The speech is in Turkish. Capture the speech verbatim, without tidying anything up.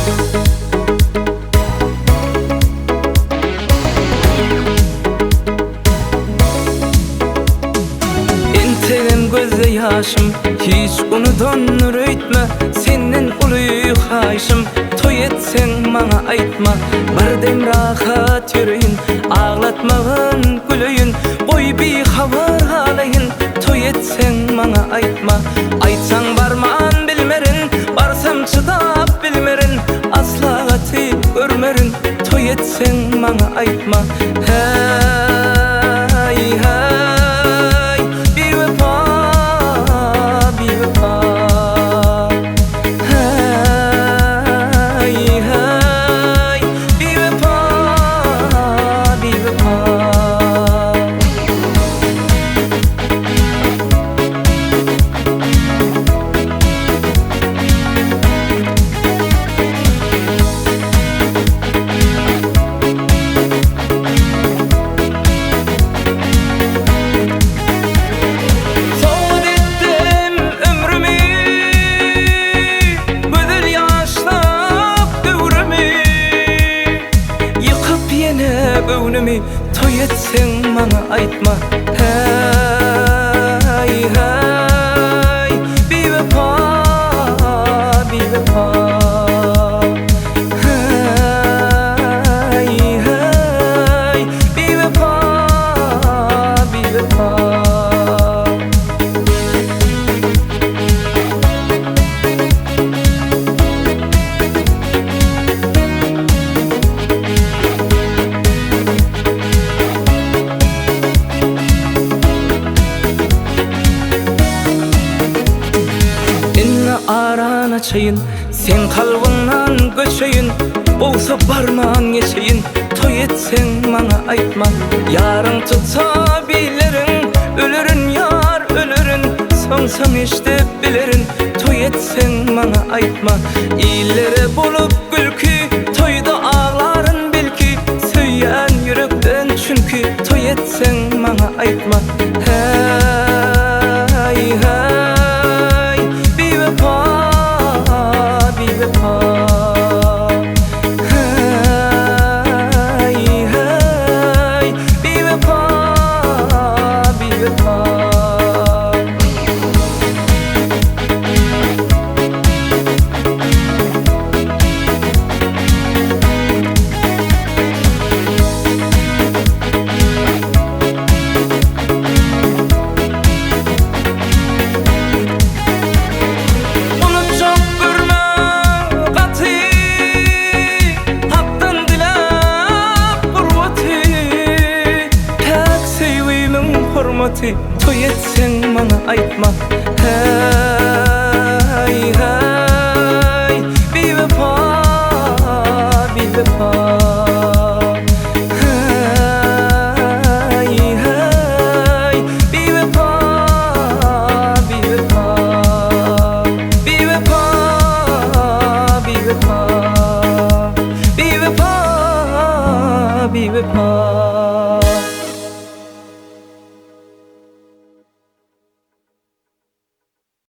Gözde yaşım hiç unudan röytme, senin uluy haşım toy etsen bana aytma. Bardem rahat yüreğin ağlatmağın gülüyün, koy bir havar halayın toy etsen bana aytma. Aytsan barman bilmerin, barsam çıdap bilmerin, asla gati görmerin toy etsen bana aytma. Hey hey toy etsen bana aytma. Hey hey bir vefa bir vefa. Hey hey bir vefa bir vefa. Arana çayın, sen kalbından göçeyin, olsa barman geçeyin toy etsen bana aytma. Yarın tutabilirin, ölürün yar ölürün, songsam işte bilirin toy etsen bana aytma. İllere bulup gülkü, toyda ağların belki, söyleyen yürekten çünkü toy etsen bana aytma. Hey hey toy etsen bana aytma. Hey hey bir vefa bir vefa. Hey hey bir vefa bir vefa. Bir vefa bir vefa. Bir vefa bir vefa.